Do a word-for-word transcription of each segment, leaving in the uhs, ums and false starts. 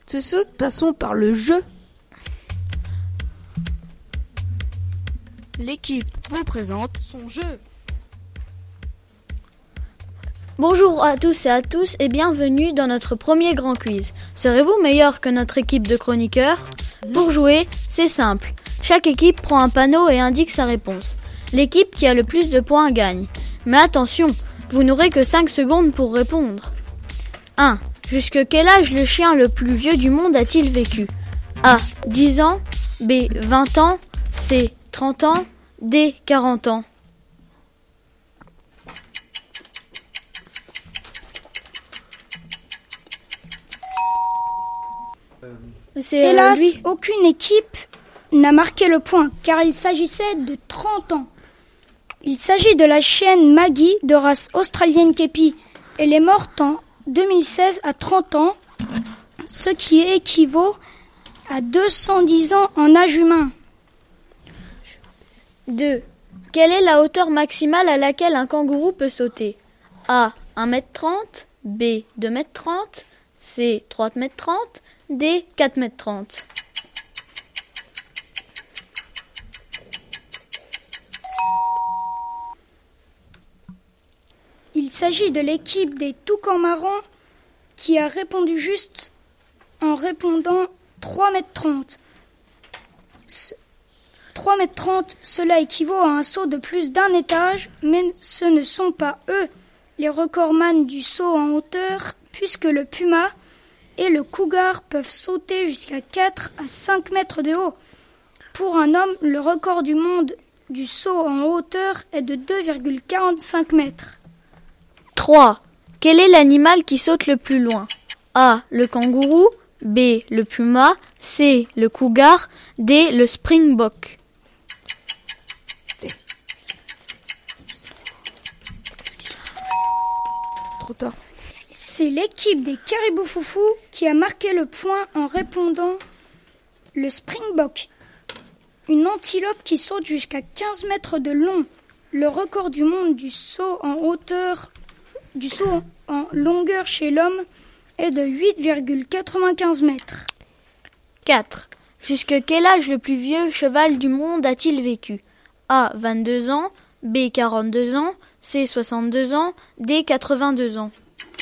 Tout de suite, passons par le jeu. L'équipe vous présente son jeu. Bonjour à tous et à tous et bienvenue dans notre premier grand quiz. Serez-vous meilleur que notre équipe de chroniqueurs ? Pour jouer, c'est simple. Chaque équipe prend un panneau et indique sa réponse. L'équipe qui a le plus de points gagne. Mais attention, vous n'aurez que cinq secondes pour répondre. un. Jusque quel âge le chien le plus vieux du monde a-t-il vécu ? A. dix ans. B. vingt ans. C. trente ans. D. quarante ans. C'est Hélas, lui. Aucune équipe n'a marqué le point, car il s'agissait de trente ans. Il s'agit de la chienne Maggie, de race australienne képi. Elle est morte en deux mille seize à trente ans, ce qui équivaut à deux cent dix ans en âge humain. deux. Quelle est la hauteur maximale à laquelle un kangourou peut sauter ? A. un mètre trente. B. deux mètres trente. C. trois mètres trente. D. quatre mètres trente. Il s'agit de l'équipe des toucans marrons qui a répondu juste en répondant trois mètres trente. trois mètres trente, cela équivaut à un saut de plus d'un étage, mais ce ne sont pas eux les recordman du saut en hauteur, puisque le puma et le cougar peuvent sauter jusqu'à quatre à cinq mètres de haut. Pour un homme, le record du monde du saut en hauteur est de deux virgule quarante-cinq mètres. trois. Quel est l'animal qui saute le plus loin ? A. Le kangourou. B. Le puma. C. Le cougar. D. Le springbok. Trop tard. C'est l'équipe des caribous foufous qui a marqué le point en répondant le springbok. Une antilope qui saute jusqu'à quinze mètres de long. Le record du monde du saut en hauteur, du saut en longueur chez l'homme est de huit virgule quatre-vingt-quinze mètres. quatre. Jusque quel âge le plus vieux cheval du monde a-t-il vécu ? A. vingt-deux ans. B. quarante-deux ans. C. soixante-deux ans. D. quatre-vingt-deux ans.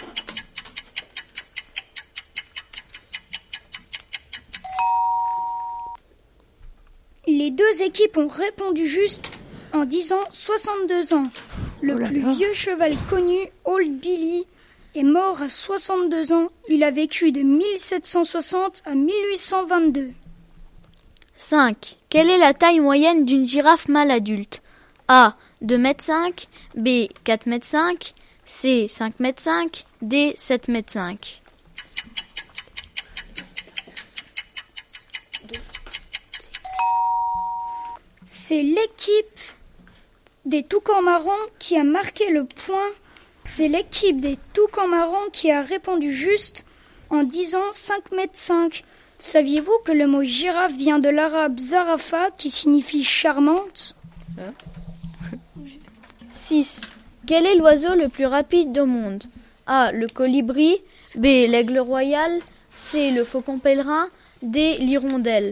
Les deux équipes ont répondu juste en disant soixante-deux ans. Le oh là plus là. vieux cheval connu, Old Billy, est mort à soixante-deux ans. Il a vécu de mille sept cent soixante à mille huit cent vingt-deux. cinq. Quelle est la taille moyenne d'une girafe mâle adulte ? A. deux mètres cinq. B. quatre mètres cinq. C. cinq mètres cinq. D. sept mètres cinq. C'est l'équipe des toucans marrons qui a marqué le point. C'est l'équipe des toucans marrons qui a répondu juste en disant cinq mètres cinq. Saviez-vous que le mot girafe vient de l'arabe zarafa qui signifie charmante ? Hein ? six. Quel est l'oiseau le plus rapide au monde ? A. Le colibri. B. L'aigle royal. C. Le faucon pèlerin. D. L'hirondelle.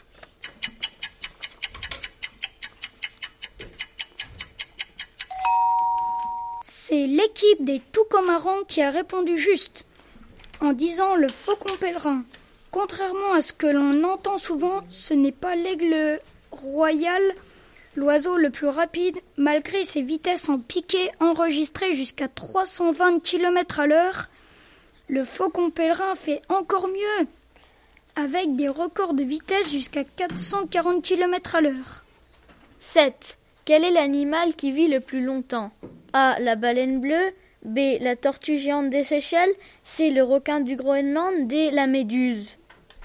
C'est l'équipe des toucans marrons qui a répondu juste en disant le faucon pèlerin. Contrairement à ce que l'on entend souvent, ce n'est pas l'aigle royal, l'oiseau le plus rapide, malgré ses vitesses en piqué enregistrées jusqu'à trois cent vingt kilomètres à l'heure. Le faucon pèlerin fait encore mieux, avec des records de vitesse jusqu'à quatre cent quarante kilomètres à l'heure. sept. Quel est l'animal qui vit le plus longtemps ? A. La baleine bleue. B. La tortue géante des Seychelles. C. Le requin du Groenland. D. La méduse.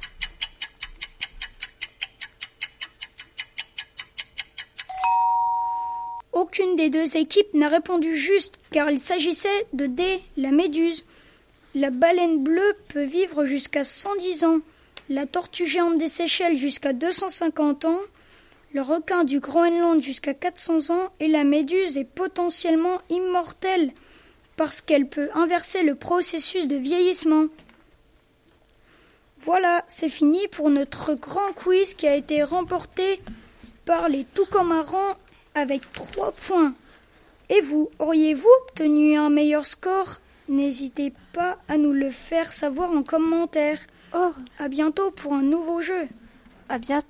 Aucune des deux équipes n'a répondu juste, car il s'agissait de D. La méduse. La baleine bleue peut vivre jusqu'à cent dix ans. La tortue géante des Seychelles jusqu'à deux cent cinquante ans. Le requin du Groenland jusqu'à quatre cents ans et la méduse est potentiellement immortelle parce qu'elle peut inverser le processus de vieillissement. Voilà, c'est fini pour notre grand quiz qui a été remporté par les Toucamarans avec trois points. Et vous, auriez-vous obtenu un meilleur score? N'hésitez pas à nous le faire savoir en commentaire. Oh, À bientôt pour un nouveau jeu. à bientôt.